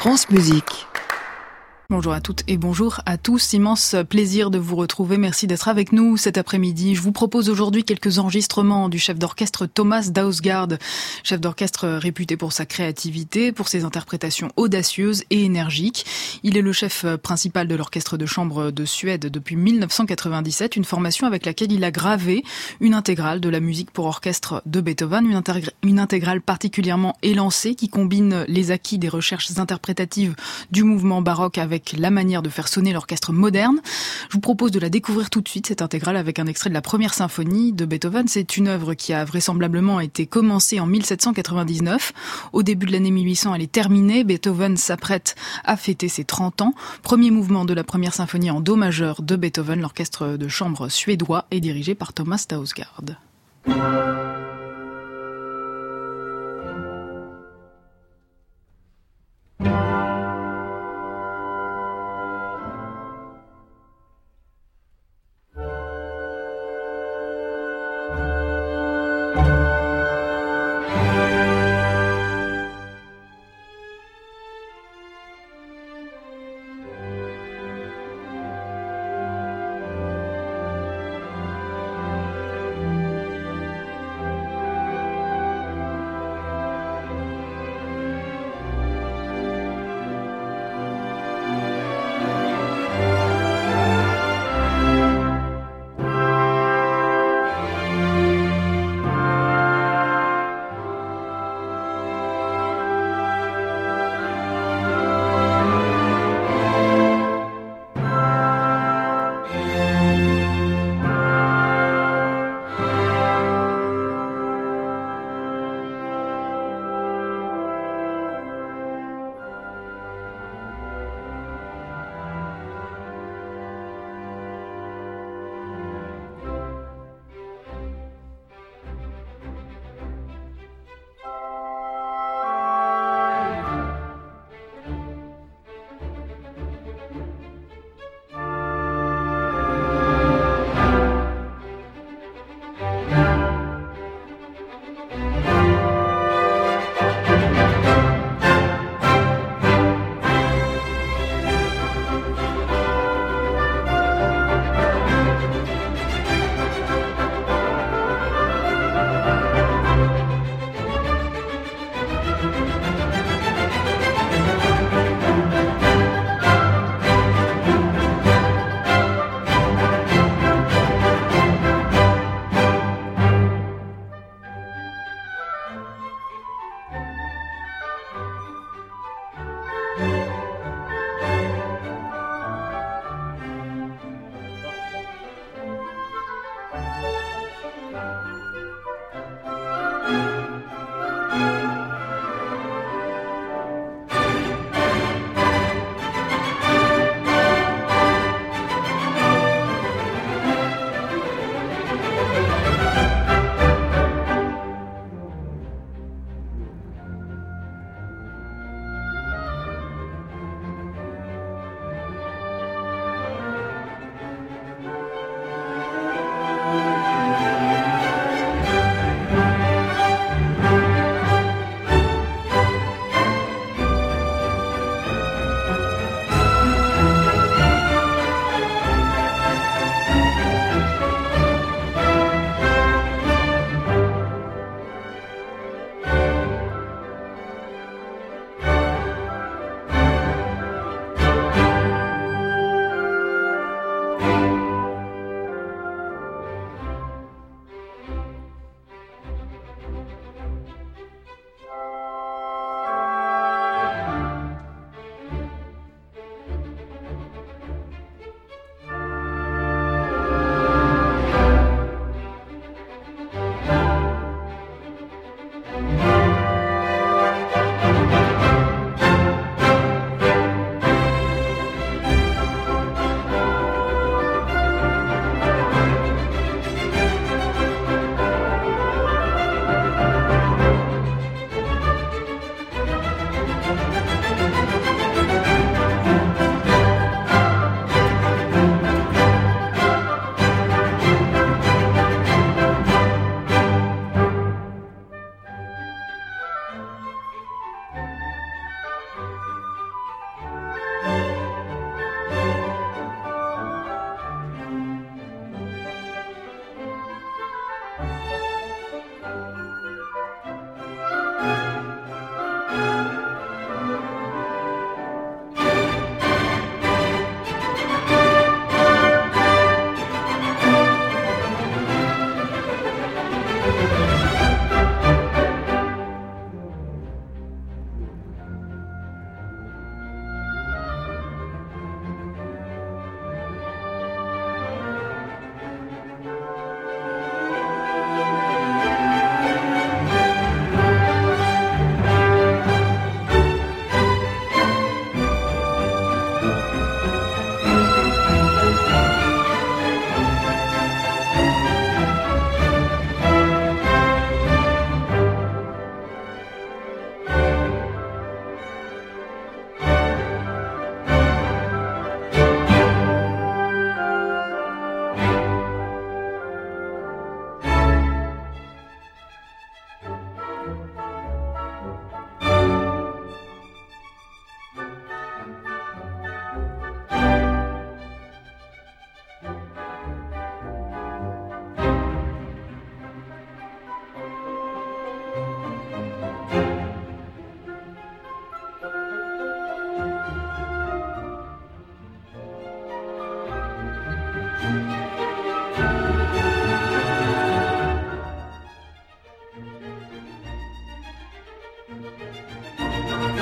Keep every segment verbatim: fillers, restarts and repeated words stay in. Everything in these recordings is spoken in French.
France Musique. Bonjour à toutes et bonjour à tous. Immense plaisir de vous retrouver. Merci d'être avec nous cet après-midi. Je vous propose aujourd'hui quelques enregistrements du chef d'orchestre Thomas Dausgaard, chef d'orchestre réputé pour sa créativité, pour ses interprétations audacieuses et énergiques. Il est le chef principal de l'orchestre de chambre de Suède depuis mille neuf cent quatre-vingt-dix-sept, une formation avec laquelle il a gravé une intégrale de la musique pour orchestre de Beethoven, une, intégr- une intégrale particulièrement élancée qui combine les acquis des recherches interprétatives du mouvement baroque avec avec la manière de faire sonner l'orchestre moderne. Je vous propose de la découvrir tout de suite, cette intégrale, avec un extrait de la première symphonie de Beethoven. C'est une œuvre qui a vraisemblablement été commencée en mille sept cent quatre-vingt-dix-neuf. Au début de l'année mille huit cents, elle est terminée. Beethoven s'apprête à fêter ses trente ans. Premier mouvement de la première symphonie en do majeur de Beethoven. L'orchestre de chambre suédois est dirigé par Thomas Dausgaard.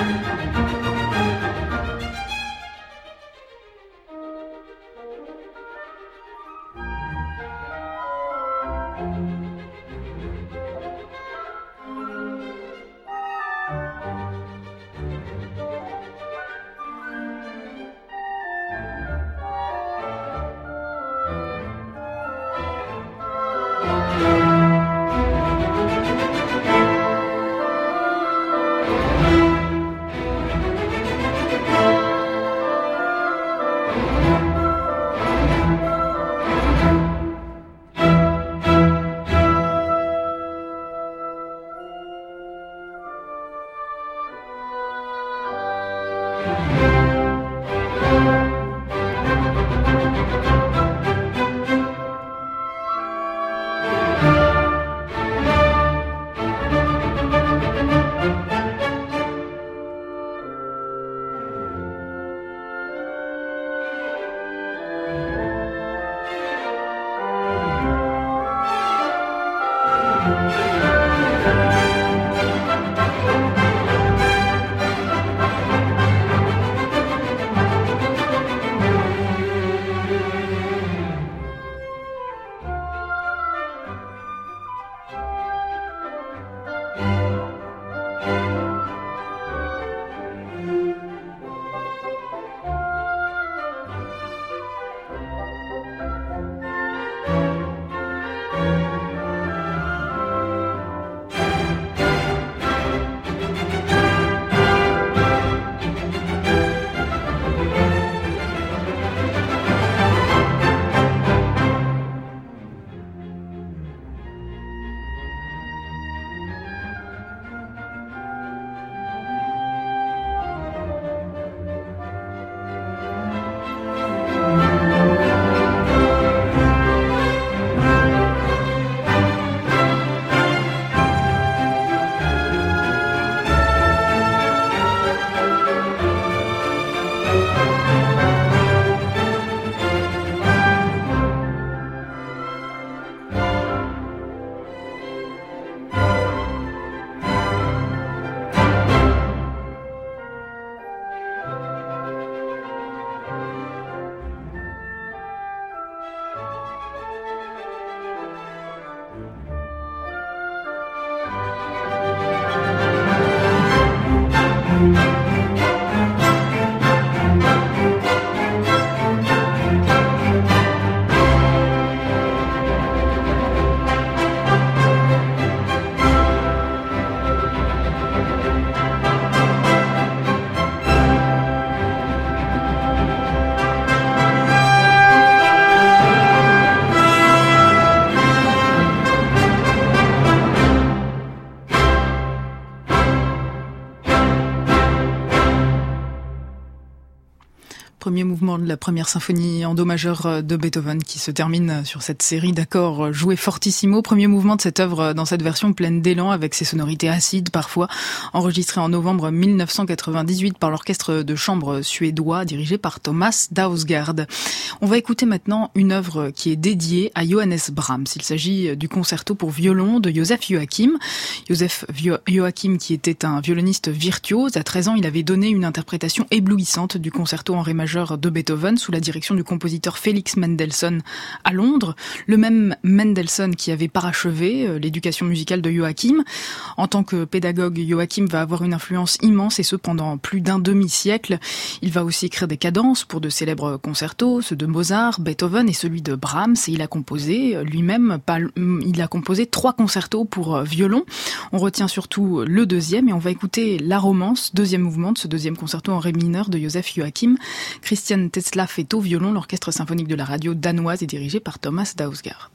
Premier mouvement de la première symphonie en do majeur de Beethoven qui se termine sur cette série d'accords joués fortissimo. Premier mouvement de cette œuvre dans cette version pleine d'élan avec ses sonorités acides parfois, enregistré en novembre mille neuf cent quatre-vingt-dix-huit par l'orchestre de chambre suédois dirigé par Thomas Dausgaard. On va écouter maintenant une œuvre qui est dédiée à Johannes Brahms. Il s'agit du concerto pour violon de Joseph Joachim. Joseph Joachim qui était un violoniste virtuose. À treize ans, il avait donné une interprétation éblouissante du concerto en ré majeur de Beethoven sous la direction du compositeur Félix Mendelssohn à Londres. Le même Mendelssohn qui avait parachevé l'éducation musicale de Joachim. En tant que pédagogue, Joachim va avoir une influence immense et ce pendant plus d'un demi-siècle. Il va aussi écrire des cadences pour de célèbres concertos, ceux de Mozart, Beethoven et celui de Brahms. Et il a composé lui-même, il a composé trois concertos pour violon. On retient surtout le deuxième et on va écouter la romance, deuxième mouvement de ce deuxième concerto en ré mineur de Joseph Joachim. Christian Tetzlaff est au violon, l'orchestre symphonique de la radio danoise est dirigé par Thomas Dausgaard.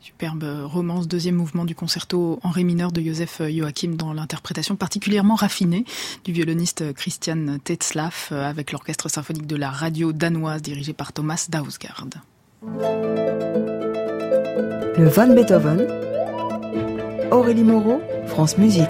Superbe romance, deuxième mouvement du concerto en ré mineur de Joseph Joachim dans l'interprétation particulièrement raffinée du violoniste Christian Tetzlaff avec l'orchestre symphonique de la radio danoise dirigé par Thomas Dausgaard. Le Van Beethoven, Aurélie Moreau, France Musique.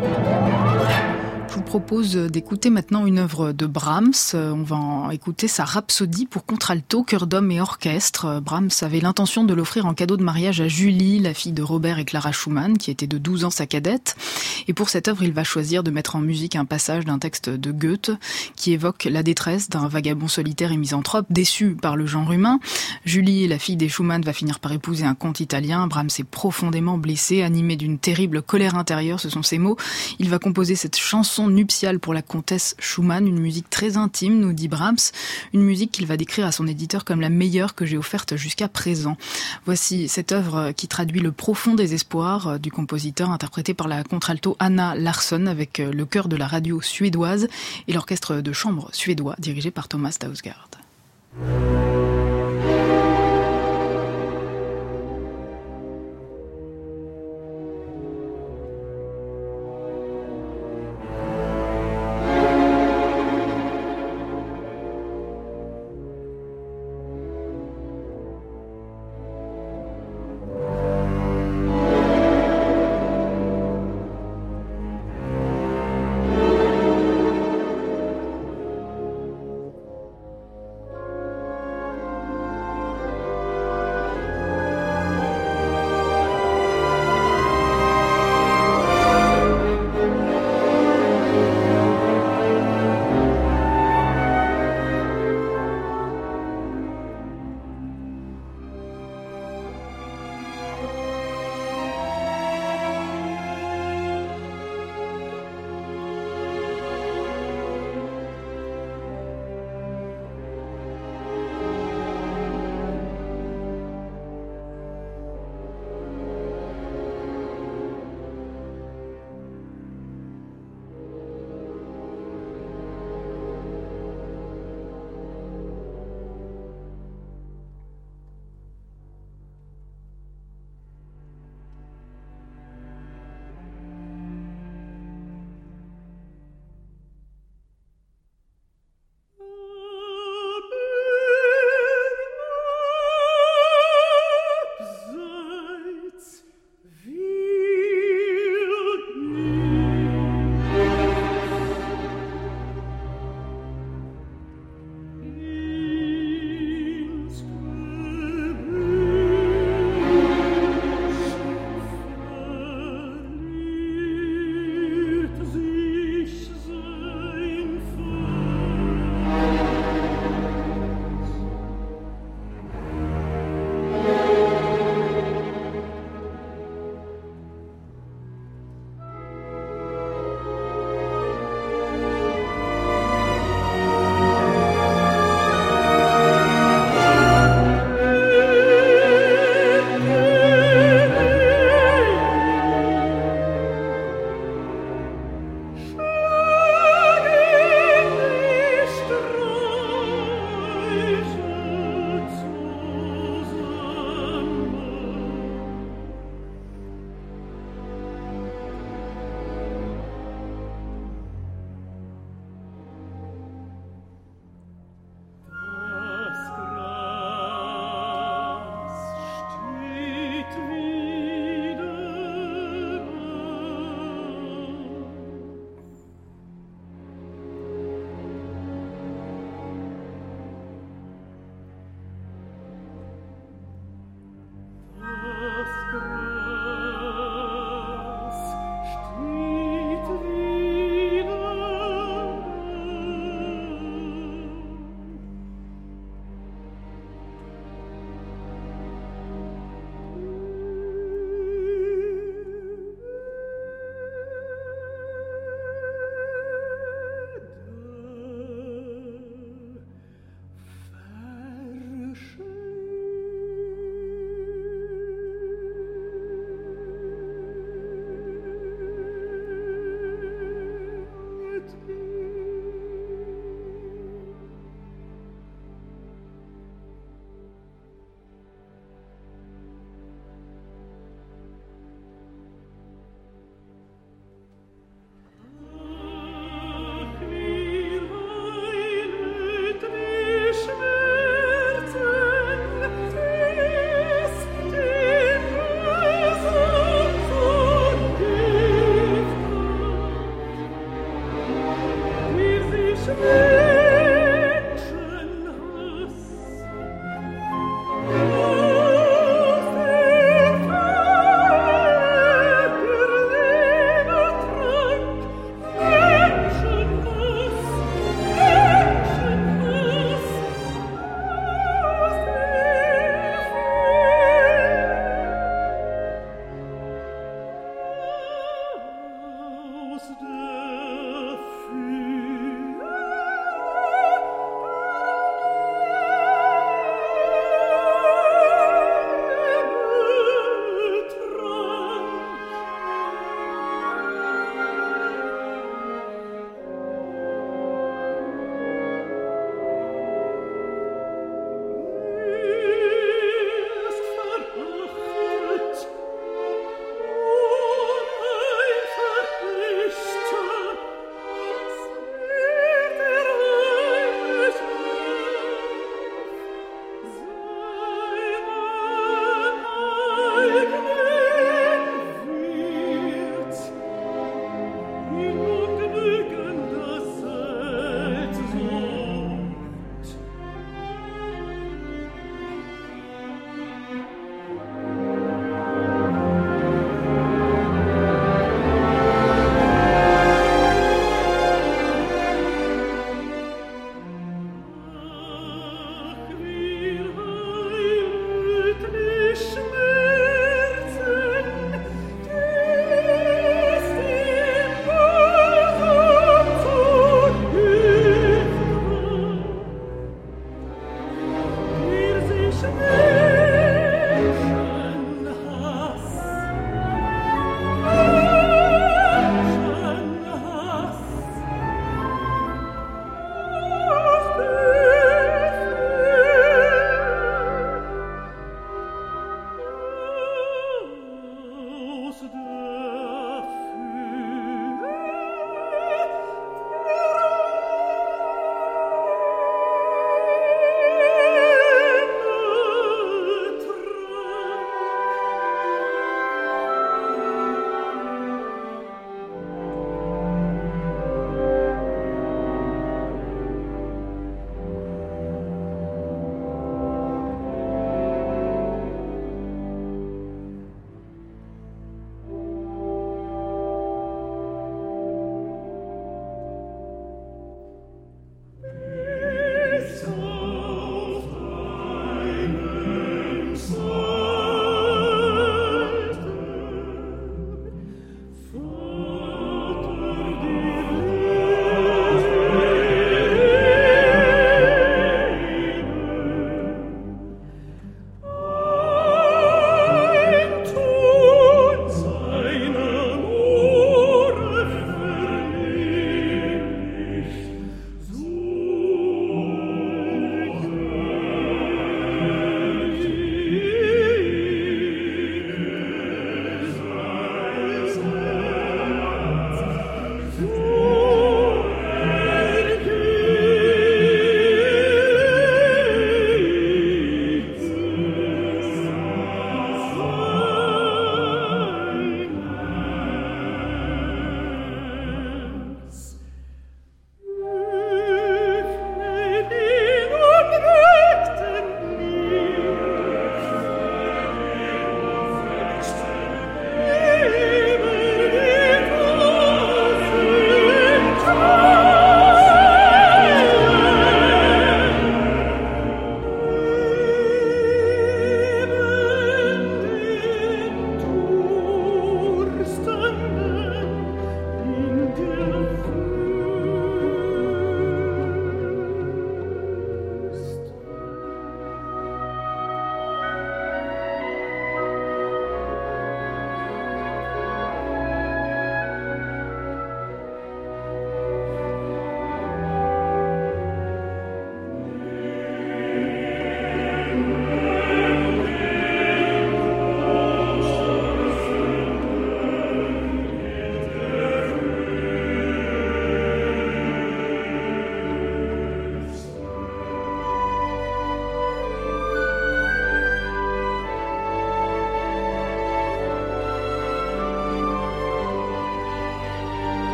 Je vous propose d'écouter maintenant une œuvre de Brahms. On va en écouter sa Rhapsodie pour contralto, chœur d'homme et orchestre. Brahms avait l'intention de l'offrir en cadeau de mariage à Julie, la fille de Robert et Clara Schumann, qui était de douze ans sa cadette. Et pour cette œuvre, il va choisir de mettre en musique un passage d'un texte de Goethe qui évoque la détresse d'un vagabond solitaire et misanthrope, déçu par le genre humain. Julie, la fille des Schumann, va finir par épouser un comte italien. Brahms est profondément blessé, animé d'une terrible colère intérieure, ce sont ses mots. Il va composer cette chanson nuptiale pour la comtesse Schumann, une musique très intime, nous dit Brahms, une musique qu'il va décrire à son éditeur comme la meilleure que j'ai offerte jusqu'à présent. Voici cette œuvre qui traduit le profond désespoir du compositeur, interprété par la contralto Anna Larsson avec le chœur de la radio suédoise et l'orchestre de chambre suédois dirigé par Thomas Dausgaard. Aus der Fülle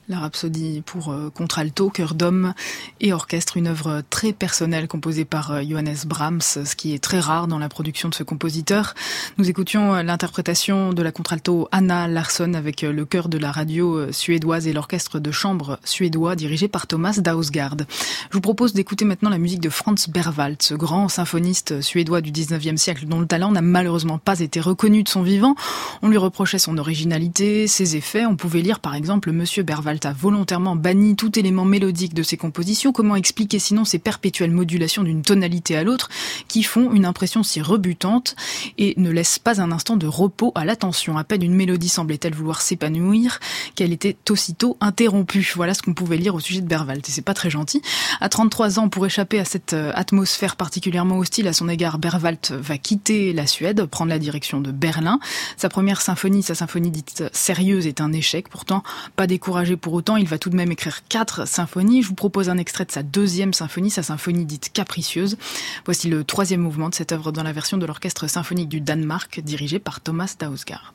La Rhapsodie pour euh, contralto, chœur d'homme et orchestre, une œuvre très personnelle composée par euh, Johannes Brahms, ce qui est très rare dans la production de ce compositeur. Nous écoutions euh, l'interprétation de la contralto Anna Larsson avec euh, le chœur de la radio euh, suédoise et l'orchestre de chambre suédois dirigé par Thomas Dausgaard. Je vous propose d'écouter maintenant la musique de Franz Berwald, ce grand symphoniste suédois du dix-neuvième siècle dont le talent n'a malheureusement pas été reconnu de son vivant. On lui reprochait son originalité, ses effets. On pouvait lire par exemple Monsieur Berwald a volontairement banni tout élément mélodique de ses compositions. Comment expliquer sinon ces perpétuelles modulations d'une tonalité à l'autre qui font une impression si rebutante et ne laissent pas un instant de repos à l'attention. À peine une mélodie semblait-elle vouloir s'épanouir qu'elle était aussitôt interrompue. Voilà ce qu'on pouvait lire au sujet de Berwald. Et c'est pas très gentil. À trente-trois ans, pour échapper à cette atmosphère particulièrement hostile à son égard, Berwald va quitter la Suède, prendre la direction de Berlin. Sa première symphonie, sa symphonie dite sérieuse, est un échec. Pourtant, pas découragé pour autant, il va tout de même écrire quatre symphonies. Je vous propose un extrait de sa deuxième symphonie, sa symphonie dite capricieuse. Voici le troisième mouvement de cette œuvre dans la version de l'orchestre symphonique du Danemark, dirigé par Thomas Dausgaard.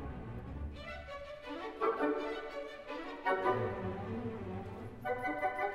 Thank you.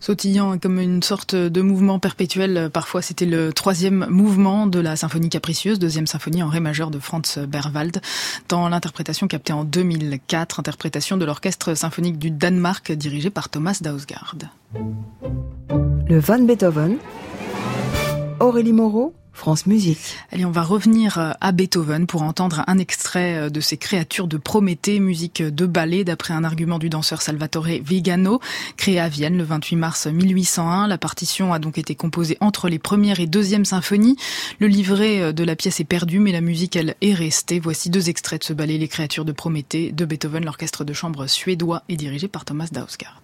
Sautillant comme une sorte de mouvement perpétuel, parfois c'était le troisième mouvement de la symphonie capricieuse, deuxième symphonie en ré majeur de Franz Berwald, dans l'interprétation captée en deux mille quatre, interprétation de l'orchestre symphonique du Danemark dirigé par Thomas Dausgaard. Le Van Beethoven, Aurélie Moreau, France Musique. Allez, on va revenir à Beethoven pour entendre un extrait de ces créatures de Prométhée, musique de ballet d'après un argument du danseur Salvatore Vigano, créé à Vienne le vingt-huit mars mille huit cent un. La partition a donc été composée entre les premières et deuxième symphonies. Le livret de la pièce est perdu, mais la musique, elle, est restée. Voici deux extraits de ce ballet, Les créatures de Prométhée, de Beethoven. L'orchestre de chambre suédois est dirigé par Thomas Dausgaard.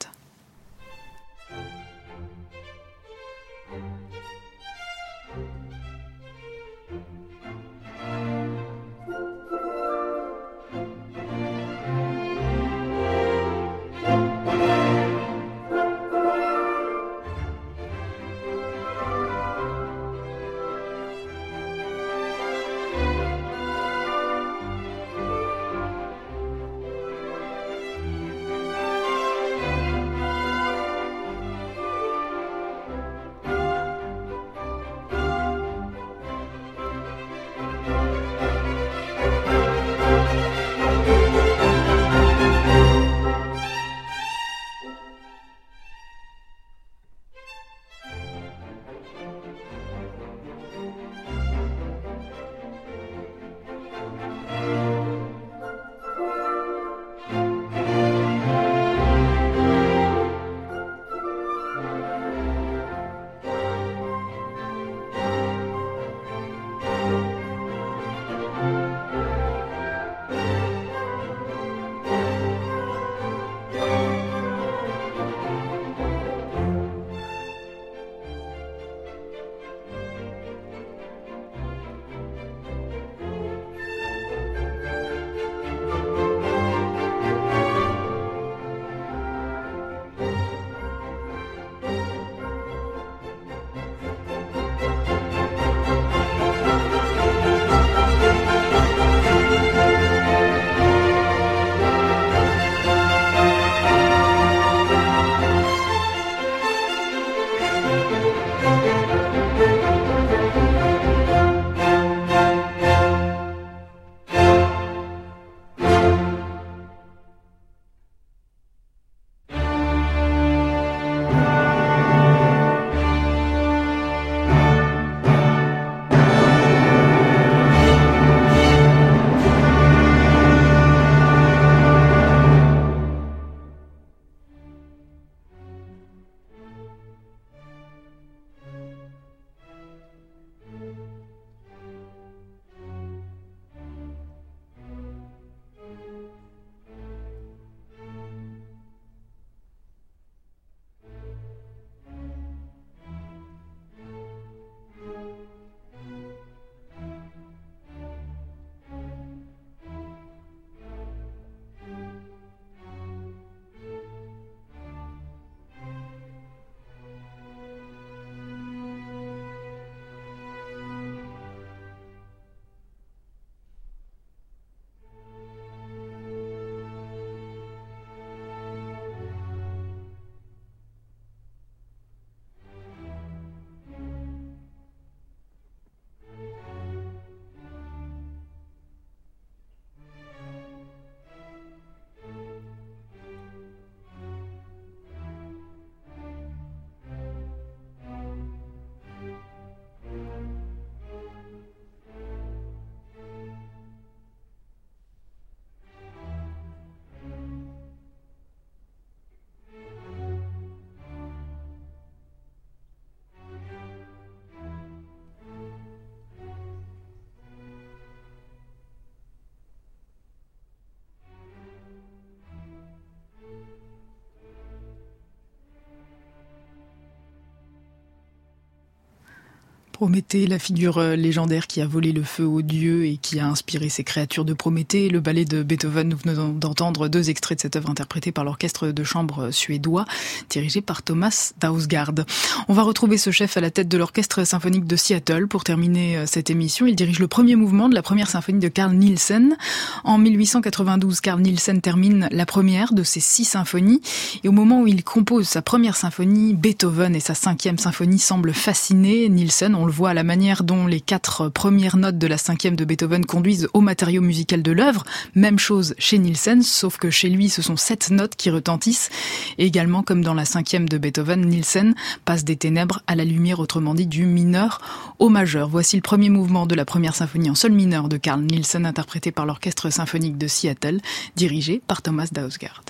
Prométhée, la figure légendaire qui a volé le feu aux dieux et qui a inspiré ces créatures de Prométhée. Le ballet de Beethoven, nous venons d'entendre deux extraits de cette œuvre interprétée par l'orchestre de chambre suédois, dirigé par Thomas Dausgaard. On va retrouver ce chef à la tête de l'orchestre symphonique de Seattle pour terminer cette émission. Il dirige le premier mouvement de la première symphonie de Carl Nielsen. En mille huit cent quatre-vingt-douze, Carl Nielsen termine la première de ses six symphonies. Et au moment où il compose sa première symphonie, Beethoven et sa cinquième symphonie semblent fasciner Nielsen. On le voit à la manière dont les quatre premières notes de la cinquième de Beethoven conduisent au matériau musical de l'œuvre. Même chose chez Nielsen, sauf que chez lui, ce sont sept notes qui retentissent. Et également, comme dans la cinquième de Beethoven, Nielsen passe des ténèbres à la lumière, autrement dit du mineur au majeur. Voici le premier mouvement de la première symphonie en sol mineur de Carl Nielsen, interprété par l'orchestre symphonique de Seattle, dirigé par Thomas Dausgaard.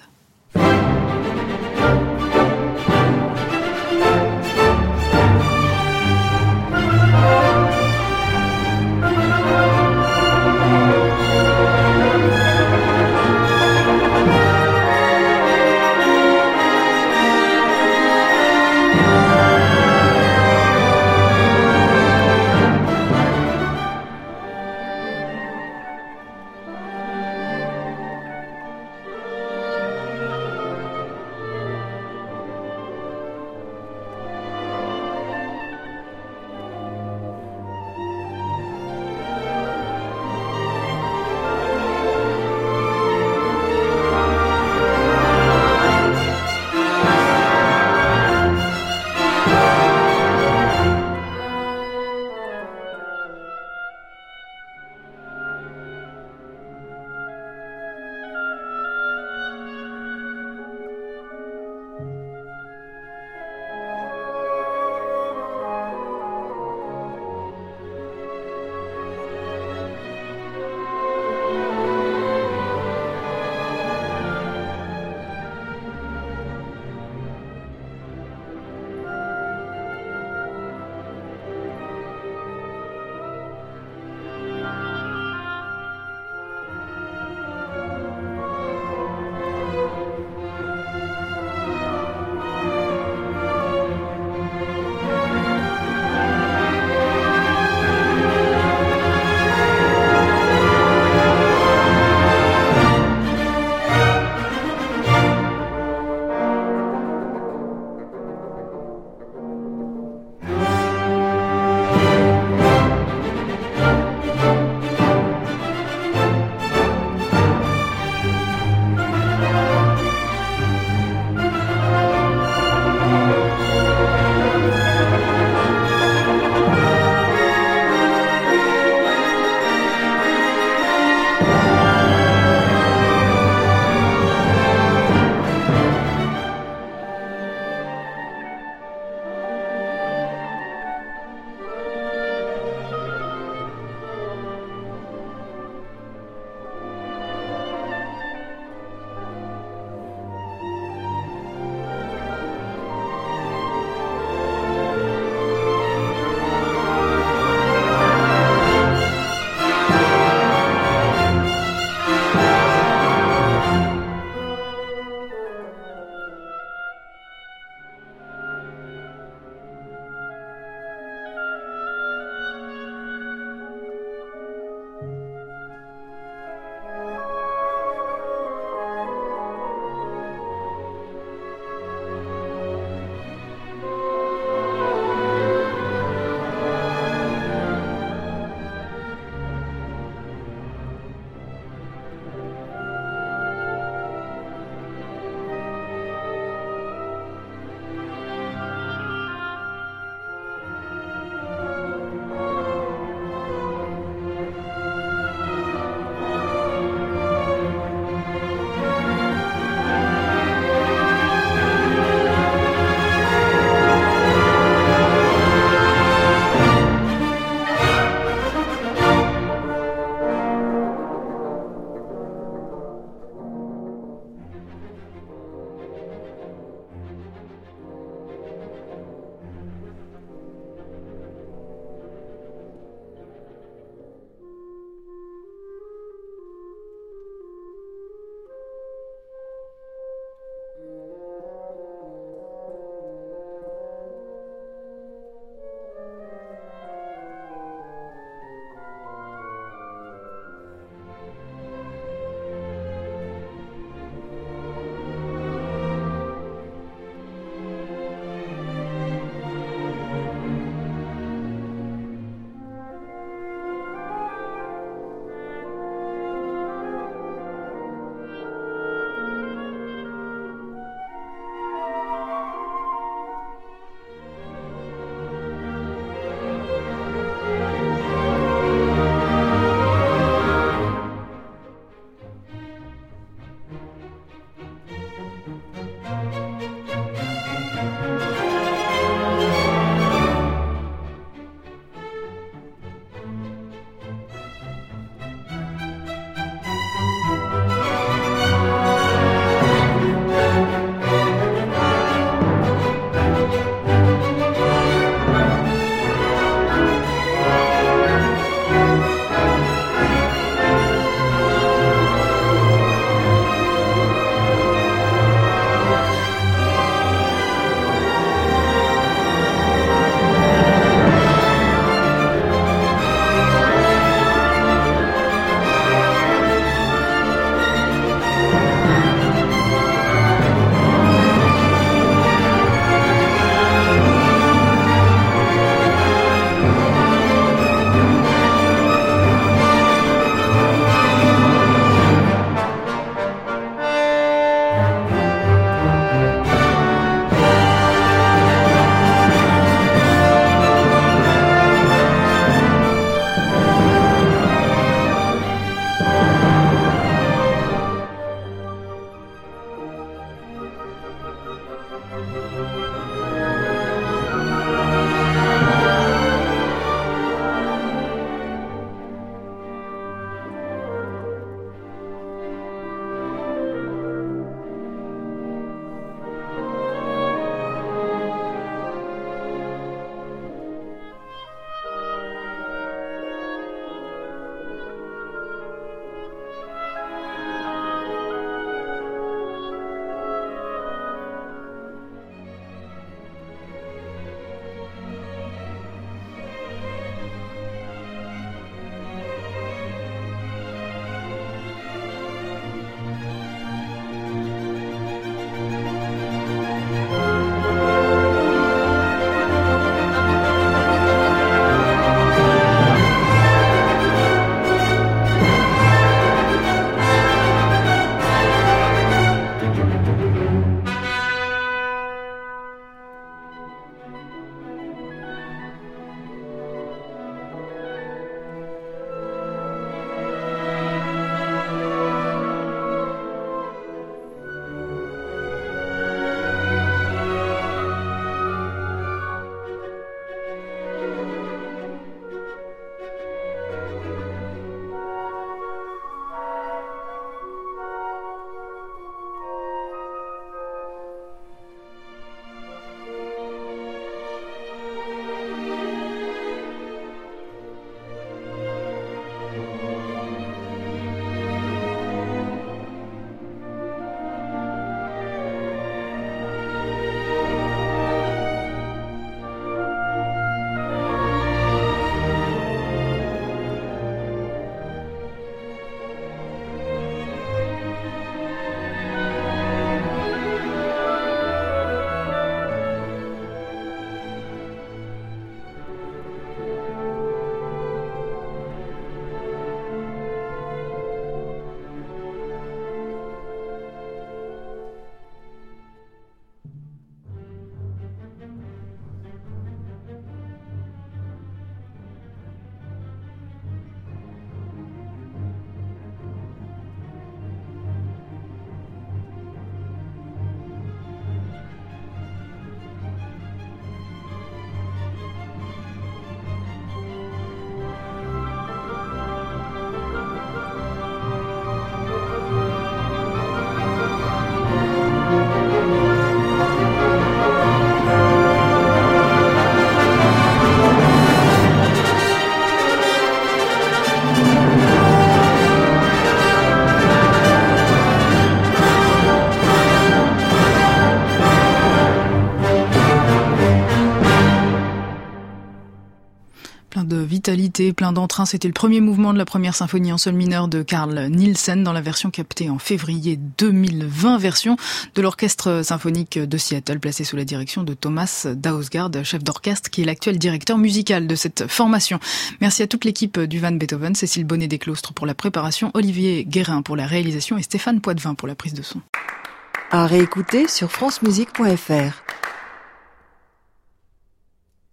de vitalité, plein d'entrain. C'était le premier mouvement de la première symphonie en sol mineur de Carl Nielsen dans la version captée en février deux mille vingt, version de l'orchestre symphonique de Seattle, placé sous la direction de Thomas Dausgaard, chef d'orchestre, qui est l'actuel directeur musical de cette formation. Merci à toute l'équipe du Van Beethoven, Cécile Bonnet-Desclostres pour la préparation, Olivier Guérin pour la réalisation et Stéphane Poitvin pour la prise de son. À réécouter sur francemusique point f r.